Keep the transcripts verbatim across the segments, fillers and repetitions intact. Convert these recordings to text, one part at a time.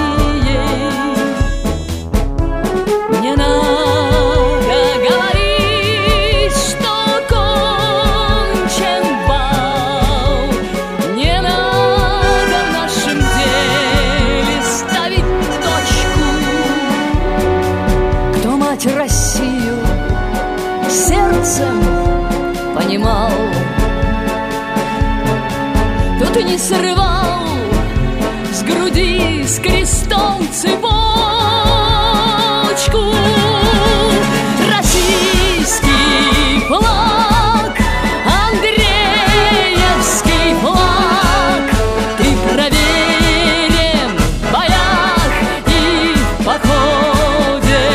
Не надо говорить, что кончен бал. Не надо в нашем деле ставить точку. Кто мать Россию сердцем понимал, тот и не срывал с груди с крестом цепочку. Российский флаг, Андреевский флаг, ты проверен в боях и в походе.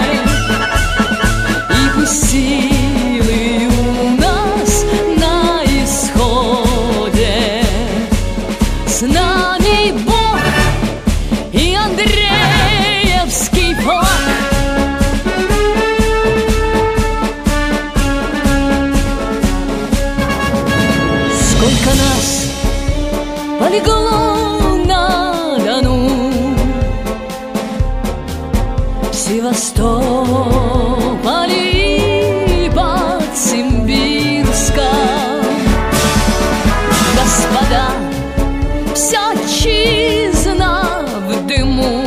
И пусть силы у нас на исходе. С нами Бог и Андреевский флаг. Сколько нас полегло на Дону, в Севастополе и под Симбирском. Господа, вся отчизна в дыму,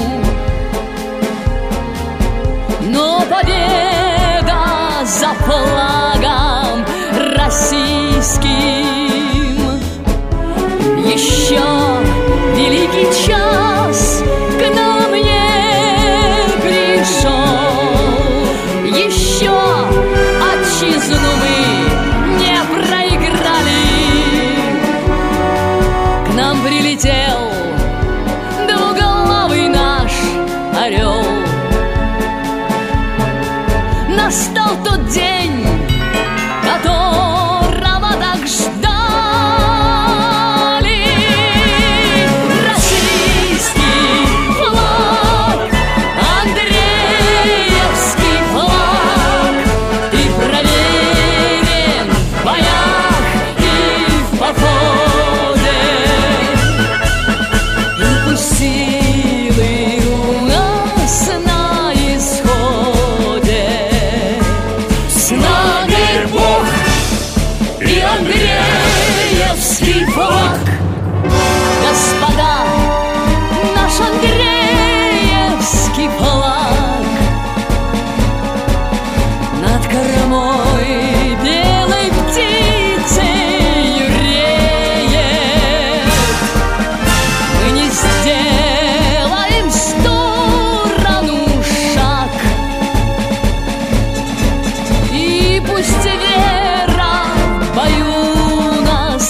но победа за флагом российским. Еще великий час к нам не пришел, еще отчизну мы не проиграли. К нам прилетел двуглавый наш орел. Настал тот день, которого так ждали. Российский флаг, Андреевский флаг, ты проверен в боях и в походе. И пусть силы у нас на исходе. С нами Бог и Андреевский флаг. Господа, наш Андреевский флаг над кормой белой птицей реет. Мы не сделаем в сторону шаг. И пусть вера в бою нас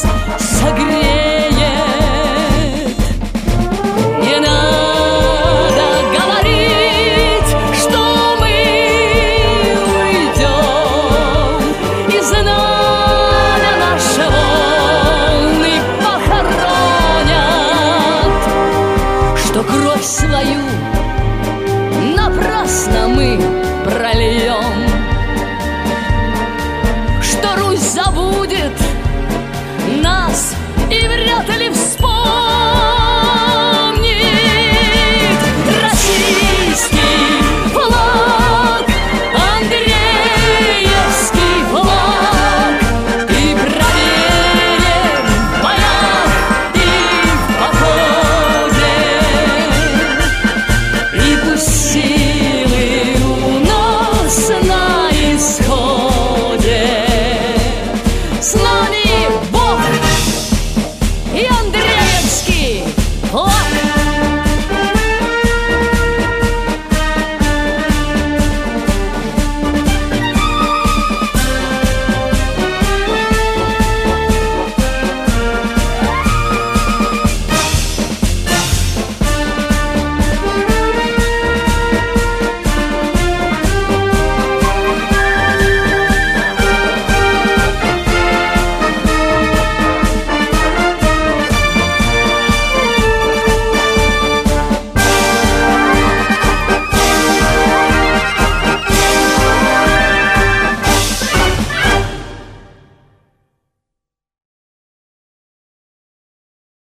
согреет. Не надо говорить, что мы уйдем, и знамя наше волны похоронят, что кровь свою напрасно мы прольем.